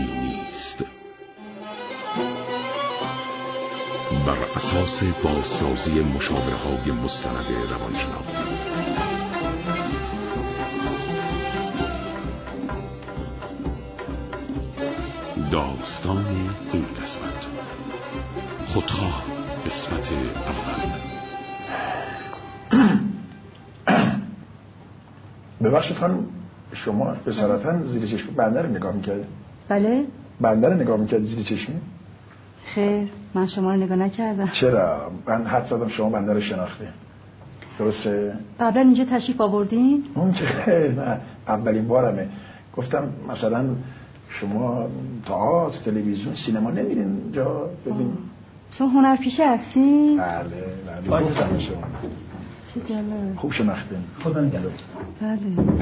نیست. بر اساس بازسازی مشاوره‌های مستند روانشناختی. داستان این قسمت، خودخواه قسمت اول. ببخشید خانم، شما بصراحتاً زیر چشم بنده رو نگاه می‌کردید؟ بله؟ بنده رو نگاه می‌کردید زیر چشمی؟ خیر، من شما رو نگاه نکردم. چرا؟ من حد زدم شما بنده رو شناخته. درسته؟ قبلا اینجا تشریف آوردین؟ اون که خیر، نه اولین بارمه. گفتم مثلا شما تئاتر، تلویزیون، سینما نمیرین جا ببین؟ شما هنرپیشه هستین؟ بله گفتم شما. چه جالب. خوب شناختین. خدا نگهدار. بله.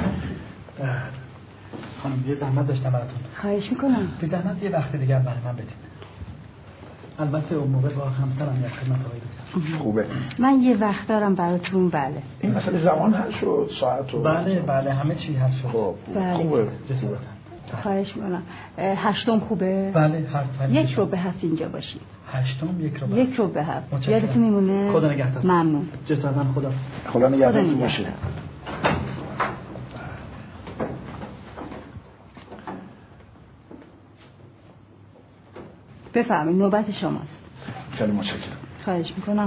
خانم یه زحمت داشتم براتون. خواهش میکنم. بی زحمت یه وقت دیگه برای من بدین. البته اون موقع با همسرم یا خدمت آقای دکتر. خوبه. من یه وقت دارم براتون. بله. این مسئله زمان حل شد، ساعت و بله همه چی حل شد. خب بله. خوبه. خواهش میکنم. 8 خوبه؟ بله 1 رو به 7 اینجا باشی. 8 1 رو به 7. یادتون میمونه؟ خدا نگهدار. ممنون. جسارتاً خدا نگهدارتون باشه. بفرمایید نوبت شماست. خیلی متشکرم. خواهش میکنم.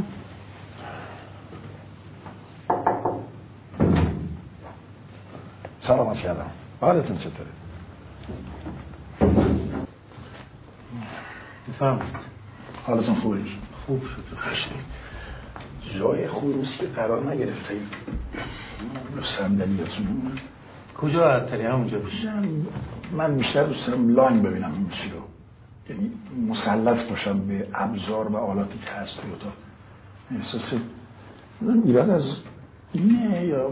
سلامت کردم. حالتون چطوره؟ بفرمایید. حالتون خوبه؟ خوب شد. جای خوبی نیست که قرار نگرفته ایم. صندلیاتون کجا راحت‌تری؟ همونجا باشه. من بیشتر دوست دارم لاین ببینم این چی رو، یعنی مسلط باشم به ابزار و آلاتی که هست توی اتاق. احساس ایراد از اینه یا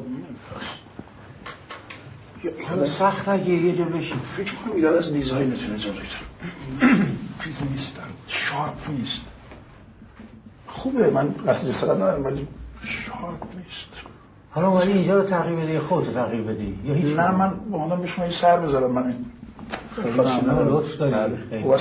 حالا سخت نگیر، یه جا بشین. فکر کنم ایراد از دیزاینتونه جا دکتر. چیز نیستم، شارپ نیست. خوبه، من قصد جسارت ندارم ولی شارپ نیست. حالا اومدی اینجا رو تغییر بدی یا خودتو تغییر بدی یا هیچ؟ نه من با آدم به شما یه سر بذارم. من لطف داری.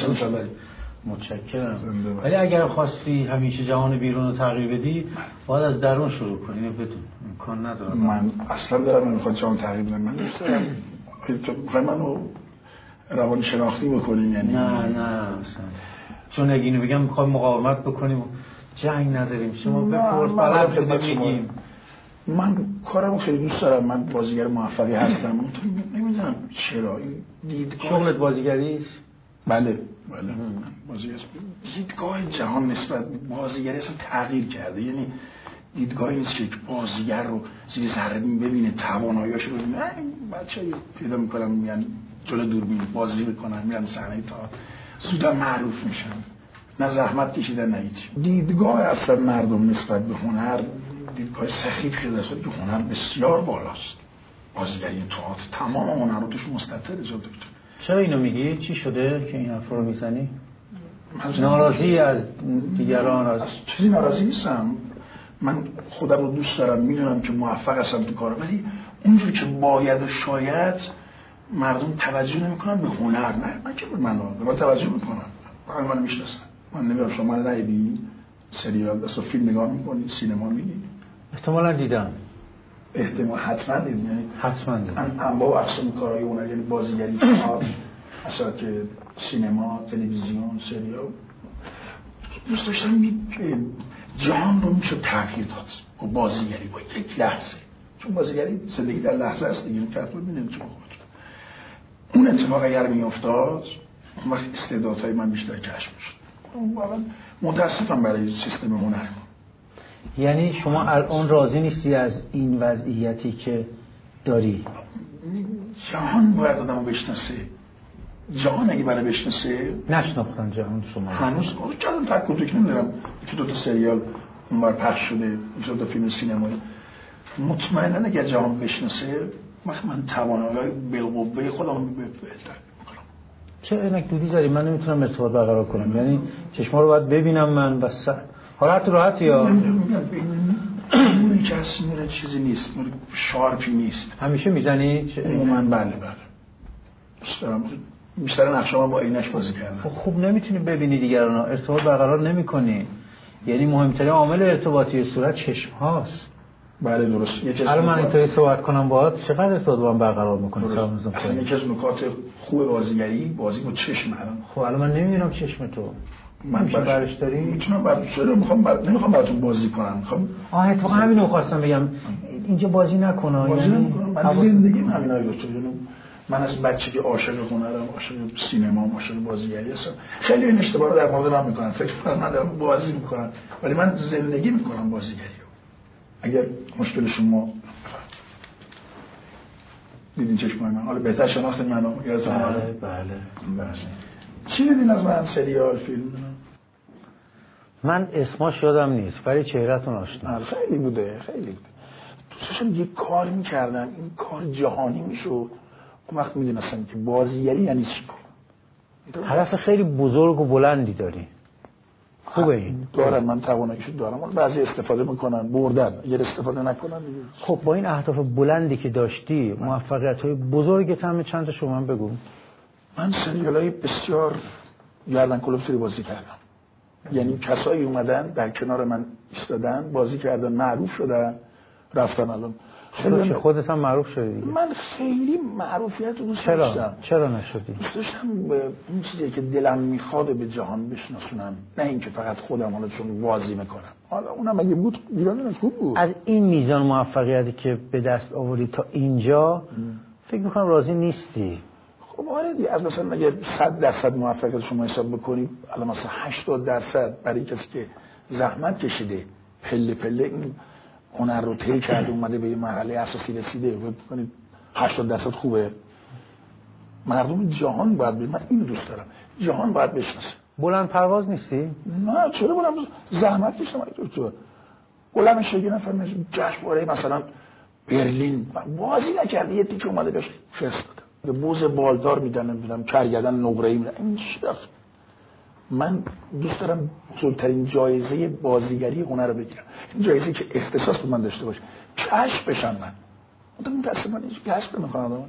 متشکرم. ولی اگر خواستی همیشه جهان بیرون رو تغییر بدی باید از درون شروع کنی. اینو بدون امکان نداره. من اصلا دارم نمیخواد جهان تغییر بدم. من دوست دارم تو بخوای منو روان شناختی بکنیم. یعنی نه اصلا چون اگه اینو بگم میخوایم مقاومت بکنیم جنگ نداریم. شما بپرس بلد بگیم. من کارمو خیلی دوست دارم. من بازیگر موفقی هستم. نمیدونم چرا این دیدگاه شغلت بازیگری است؟ بله بازیگر. دیدگاه جهان نسبت به بازیگری اصلا تغییر کرده. یعنی دیدگاهی نیست که بازیگر رو زیر ذره ببینه، توانایی‌اشو رو ببینه. بچه‌ها پیدا می‌کنن میان جلو دوربین بازی می‌کنن، میرن صحنه تئاتر، زودا معروف میشن. نه زحمت کشیدن نه هیچ. دیدگاه اصلا مردم نسبت به هنر دیدگاه سخیف شده است که هنر بسیار بالاست. بازیگری تئاتر تمام هنراتش مستطره جا دکتر. چرا اینو میگی؟ چی شده که این حرف رو میزنی؟ ناراضی از دیگران؟ از چیزی ناراضی نیستم. من خودم رو دوست دارم، میدونم که موفق هستم تو کارم، ولی اونجوری که باید و شاید مردم توجه نمیکنن به هنر. نه من که به من توجه میکنن. من میشناسم. من نمیدونم شما ندیدی سریال اصلا فیلم نگاه میکنی، سینما میگی؟ احتمالاً دیدم. احتمال حتما دیدم. یعنی حتما دیدم. انواع و اقسام کارهای هنری، یعنی بازیگری، اصلا که سینما، تلویزیون، سریال. دوست داشتم جهان رو میشه تغییر داد با بازیگری، با یک لحظه. چون بازیگری زندگی در لحظه است دیگه. که حتما میدونید چون اون اتفاق اگر میافتاد اون وقت استعدادهای من بیشتر کشف میشد. واقعا متاسفم برای سیستم هنر. یعنی شما الان راضی نیستی از این وضعیتی که داری؟ جهان باید آدمو بشناسه. جهان اگه برای بشناسه نشناختن جهان شما هنوز جهان تکوتک نمیدارم. یکی دو تا سریال اونور پخش شده، یکی دو تا فیلم سینمایی. مطمئناً اگه جهان بشناسه وقت من توانایی بالقوه خودم بهتر میکنم. چه عینک دودی داری؟ من نمیتونم ارتباط برقرار کنم. یعنی چشما رو باید ببینم من بس. حالت راحت یا نوری که هست نور چیزی نیست، نور شارپی نیست. همیشه میزنی؟ من بله دوست دارم بیشتر نقشه‌ام با عینک بازی کردم. خوب نمیتونی ببینی دیگران، ارتباط برقرار نمی‌کنی. یعنی مهمترین عامل ارتباطی صورت چشم هاست. بله درست. الان من اینطوری صحبت کنم باهات چقدر ارتباط با من برقرار می‌کنی؟ اصلا یکی از نکات خوب بازیگری بازی با چشم الان. خب الان من نمی‌بینم چشم تو. من برش داری؟ میتونم برش نمیخوام براتون بازی کنم. میخوام اتفاقا همینو خواستم بگم. اینجا بازی نکنه. بازی نمی‌کنم. من زندگیم همینای دکتر. من از بچگی عاشق هنرم، عاشق سینما، عاشق بازیگری هستم. خیلی این اشتباه رو در مورد من میکنن، فکر می‌کنن من دارم بازی میکنم، ولی من زندگی میکنم بازیگری رو. اگر مشکل شما دیدین چشمای من، حالا بهتر شناختین منو یا از بله. چی دیدین از من؟ سریال، فیلم؟ من اسماش یادم نیست ولی چهره‌تون آشنا. خیلی بوده. دوستشم یه کاری میکردم، این کار جهانی میشد. اون وقت میدونستم که بازیگری یعنی چی. هدف خیلی بزرگ و بلندی داری. خوبه این. دارم، من تواناییشو دارم. بعضی استفاده میکنن، بردن. اگر استفاده نکنن دیگه. خب با این اهداف بلندی که داشتی، موفقیت‌های بزرگت هم چند تا شما بگو. من سریالای بسیار گردن کلفتری بازی کردم. یعنی کسایی اومدن در کنار من ایستادن، بازی کردن، معروف شدن، رفتن. الان خیلی خودت هم معروف شدی دیگه. من خیلی معروفیت رو دوست داشتم. چرا نشدی؟ دوست داشتم این چیزی که دلم میخواد به جهان بشناسونم، نه اینکه فقط خودم حالا چون بازی میکنم. حالا اونم اگه بود ایران خوب بود. از این میزان موفقیتی که به دست آوردی تا اینجا فکر میکنم راضی نیستی. خب آره دیگه. از مثلا اگر 100% موفقیت شما حساب بکنید، الان مثلا 80% برای کسی که زحمت کشیده، پله پله این هنر رو طی کرده، اومده به یه مرحله اساسی رسیده، فکر کنید 80% خوبه. مردم جهان باید من اینو دوست دارم، جهان باید بشناسه. بلند پرواز نیستی؟ نه چرا بلند زحمت کشیدم دکتر. بلند میشه یه نفر جشنواره مثلا برلین بازی نکرده، یه تیکه اومده بهش فرستاده، بوز بالدار میدن، نمیدونم کرگدن نقره‌ای میدن. این چی دست؟ من دوست دارم بزرگترین جایزه بازیگری هنر رو بگیرم. این جایزه که اختصاص به من داشته باشه، کشف بشم. من متأسفانه هیچ کشف نمی‌کنم.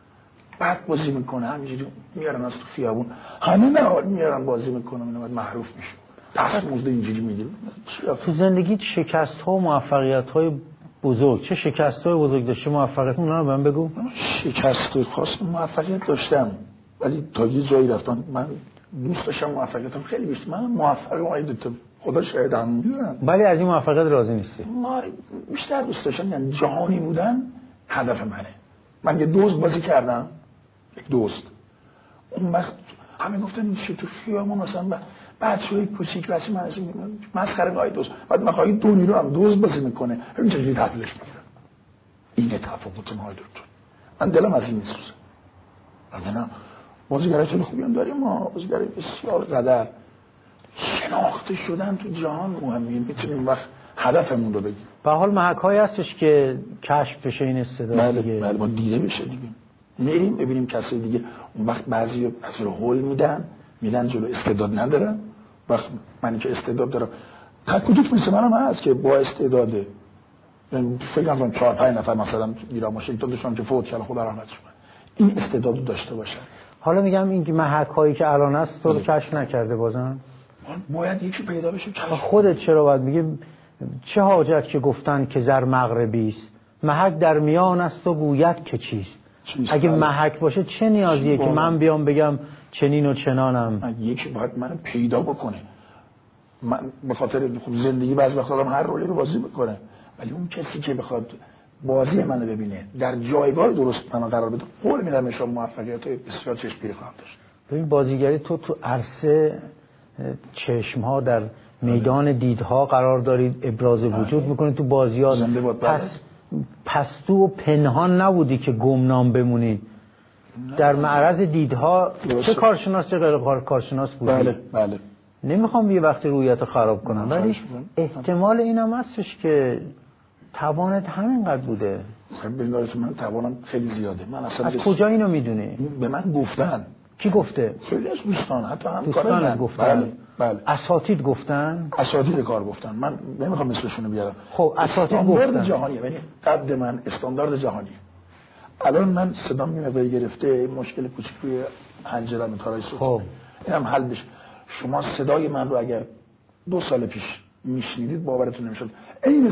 بعد بازی میکنه همینجوری میارن از تو خیابون، همه نه میارن بازی میکنه، بعد محروف میشه، دست موزه اینجوری میگیره. تو زندگی شکست‌ها و موفقیت‌های بزرگ، چه شکست‌های بزرگ داشتی، موفقیت اونا رو بهم بگو. شکست خاص موفقیت داشتم ولی تا یه جایی رفتم. من دوست داشتم موفقیتم خیلی بیشتر. من موفقم آیدت خدا شاهدم میدونم، ولی از این موفقیت راضی نیستی. ما بیشتر دوست داشتم، یعنی جهانی بودن هدف منه. من یه دوست بازی کردم، یک دوست. اون وقت همه گفتن چه تو خیابون مثلا بچه‌های کوچیک واسه من مسخره گاهی دوست، بعد میخوای دونی رو هم دوست بازی میکنه، همین چیزی تحویلش میگیره. این تفاوت ما دکتر. من دلم از این میسوزه. نه بازیگرای خیلی خوبی هم داریم، ما بازیگرای بسیار قدر شناخته شدن تو جهان مهمه. میتونیم وقت هدفمون رو بگیم. به حال محک‌هایی هستش که کشف بشه این استعداد دیگه. بله با دیده بشه دیگه. میریم ببینیم کسای دیگه اون وقت بعضی از رو هول میدن جلو استعداد ندارن. وقت منی که استعداد دارم تک و توک مثل منم هست که با استعداده. یعنی فکر کنم 4-5 نفر مثلا ایران واشنگتن داشتن که فوت کردن، خدا رحمتش کنه، این استعدادو داشته باشن. حالا میگم این محک‌هایی که الان هست تو رو کشف نکرده بازم؟ باید یکی پیدا بشه. خودت چرا باید میگه چه حاجت که گفتن که زر مغربی است، محک در میان است و گوید که چیست. اگه محک باشه چه نیازیه که من بیام بگم چنین و چنانم؟ یکی باید منو پیدا بکنه. من به خاطر زندگی بعضی وقتا آدم هر رولی رو بازی میکنه، ولی اون کسی که بخواد بازی منو ببینه، در جایگاه درست منو قرار بده، قول میدم ان شاءالله موفقیت بسیار چشمگیری خواهم داشت. ببین بازیگری تو عرصه چشم‌ها در میدان دیدها قرار دارید، ابراز وجود میکنید تو بازی‌ها. پستو و پنهان نبودی که گمنام بمونی، در معرض دیدها چه کارشناس چه غیر کارشناس بودی. بله. نمیخوام یه وقتی رویت خراب کنم، ولی احتمال اینم هستش که توانت همینقدر بوده. خب ببینید من توانم خیلی زیاده. من اصلا از کجا اینو میدونی؟ به من گفتن. کی گفته؟ خیلی از دوستان، حتی همکاران گفتن. بله. اساتید گفتن؟ اساتید کار گفتن. من نمیخوام اسمشون رو بیارم. خب اساتید گفتن. استاندارد جهانیه، یعنی قد من استاندارد جهانیه. الان من صدام یه مقدار گرفته، مشکل کوچیک روی حنجره‌م تارای صوت. خب اینم حل بشه. شما صدای من رو اگر 2 سال پیش میشنیدید باورتون نمیشد. این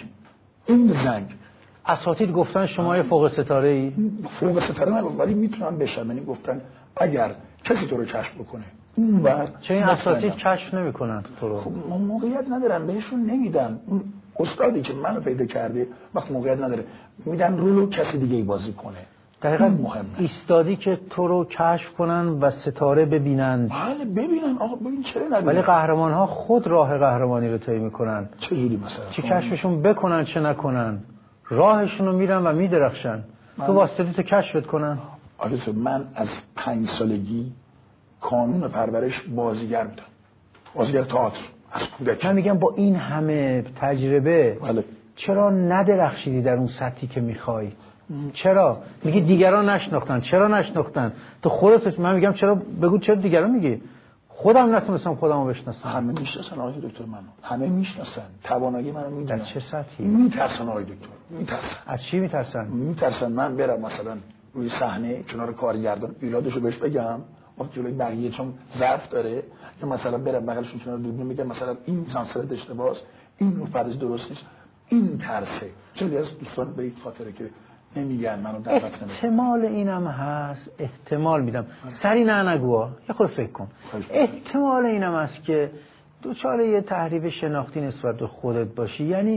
زنگ اساتید گفتن شما یه فوق ستاره ای؟ فوق ستاره نگفتن، ولی میتونن بشن. یعنی گفتن اگر کسی تو رو کشف بکنه اونور. چه این اساتید کشف نمیکنن تو رو؟ خب موقعیت ندارن، بهشون نمیدن. اون استادی که منو پیدا کرده وقت موقعیت نداره، میدن رو کسی دیگه ای بازی کنه. دقیقاً مهمه. ایستادی که تو رو کشف کنن و ستاره ببینن. بله ببینن. آقا ببین چرا نبینن؟ ولی قهرمان ها خود راه قهرمانی رو طی میکنن. چه جوری مثلا؟ چه کشفشون بکنن چه نکنن، راهشون رو میرن و میدرخشن. تو واسطه تو کشفت کنن. آره من از 5 سالگی کانون پرورش بازیگر بودم، بازیگر تئاتر از کودکی. من میگم با این همه تجربه بله. چرا ندرخشیدی در اون سطحی که میخوای؟ چرا؟ میگی دیگران نشناختن. چرا نشناختن؟ تو خودت. من میگم چرا؟ بگو چرا دیگران میگی؟ خودم نتونستم خودمو بشناسم. همه میشناسن آقای دکتر منو. همه میشناسن. توانایی منو میدونن. در چه سطحی؟ میترسن آقای دکتر. میترسن. از چی میترسن؟ میترسن من برم مثلا روی صحنه کنار کارگردان ایرادشو بهش بگم، وقت جلوی بقیه چون ظرف داره، که مثلا برم بغلشون کنار دوربین میگم مثلا این سانسرت اشتباهه، این نور پردازی درست نیست. این ترسه. خیلی از دوستان به این خاطره که نمیگن منو دعوت نمیکنن. احتمال اینم هست. احتمال میدم. سری نگو. یه خورده فکر کن. احتمال اینم هست که دوچار یه تحریف شناختی نسبت به خودت باشی. یعنی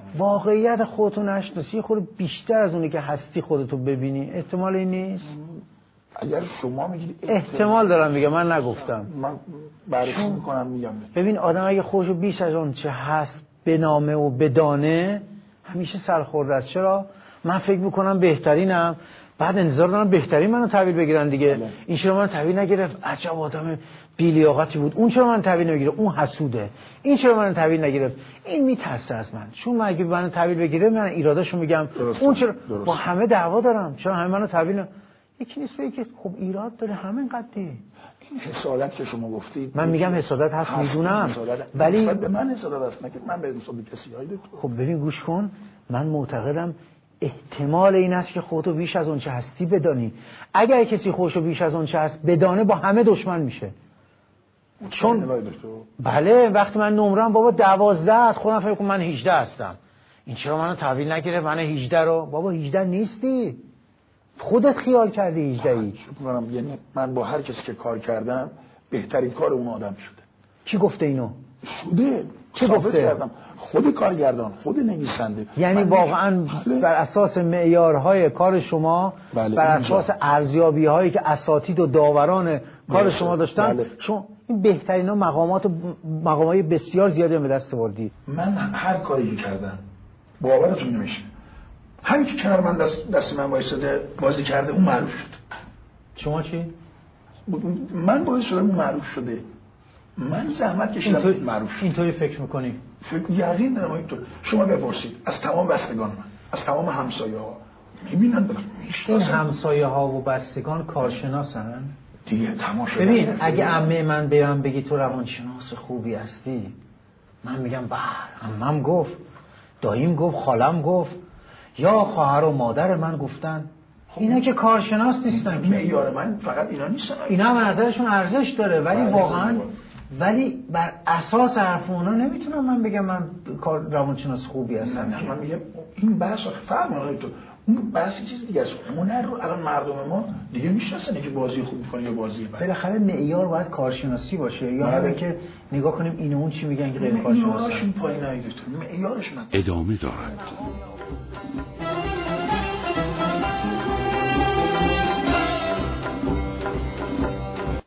واقعیت خودتو نشناسی. یه خورده بیشتر از اونی که هستی خودتو ببینی. احتمال این نیست؟ اگر شما میگید احتمال دارم میگم، من نگفتم. من بررسی میکنم میگم. ببین آدم اگه خودشو بیش از اون چه هست بنامه و بدانه همیشه سرخورده است. چرا؟ من فکر میکنم بهترینم، بعد انتظار دارم بهترین منو تحویل بگیرن دیگه. بله. این چرا منو تحویل نگرفت؟ عجب آدم بی‌لیاقتی بود. اون چرا منو تحویل نگیره؟ اون حسوده. این چرا منو تحویل نگرفت؟ این میترسه از من. چون من اگه منو تحویل بگیره من ایراداشو میگم. اون چرا درسته. با همه دعوا دارم؟ چرا همه منو تحویل یکی نیست به یکی. خب ایراد داره همین قدی. این حسادت که شما گفتید، من میگم حسادت هست میدونم، ولی به من حسادت هست، نه که من به حساب کسی هایی دکتر. خب ببین گوش کن، من معتقدم احتمال این است که خودتو بیش از اون چه هستی بدانی. اگر کسی خودشو بیش از اون چه هست بدانه با همه دشمن میشه. چون بله وقتی من نمرم بابا 12 است، خودم فکر کنم من 18 هستم. این چرا منو تحویل نگیره؟ من 18 رو بابا 18 نیستی. خودت خیال کردی 18 ای. یعنی من با هر کسی که کار کردم بهترین کار اون آدم شده. کی گفته اینو؟ شده. چه گفته؟ خود کارگردان، خود نویسنده. یعنی واقعا بر اساس معیارهای کار شما، بله. بر اساس ارزیابی‌هایی که اساتید و داوران کار شما داشتن، بله. شما این بهترین مقامات بسیار زیادی به دست آوردید. من هر کاری که کردم باورتون نمیشه، همین که کنار من دست من وایساده بازی کرده اون معروف شد. شما چی؟ من باعث شدم اون معروف شده. من زحمت کشیدم معروف شد. اینطوری فکر میکنی؟ یقین دارم اینطور. شما بپرسید از تمام بستگان من، از تمام همسایه‌ها میبینن این همسایه ها و بستگان کارشناسن دیگه. تماشا ببین اگه عمه من بیان بگی تو روانشناس خوبی هستی، من میگم عمم گفت، داییم گفت، خالم گفت، یا خواهر و مادر من گفتن. اینا که کارشناس نیستن. معیار من فقط اینا نیستن. اینا هم نظرشون ارزش داره، ولی واقعا ولی بر اساس حرف اونا نمیتونم من بگم من کار روانشناس خوبی هستم. نه من میگم این بحث فرق تو اون بحث چیز دیگه است. هنر رو الان مردم ما دیگه میشناسن که بازی خوب می‌کنه یا بازی بد. بالاخره معیار باید کارشناسی باشه، یا همین که نگاه کنیم این اون چی میگن که غیر کارشناسه. معیارشون پایینه دکتر، معیارشون ادامه دارد.